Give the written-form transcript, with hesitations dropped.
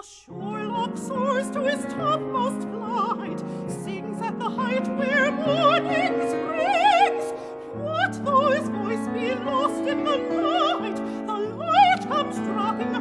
Sherlock soars to his topmost flight, sings at the height where morning springs. What though his voice be lost in the night? The light comes dropping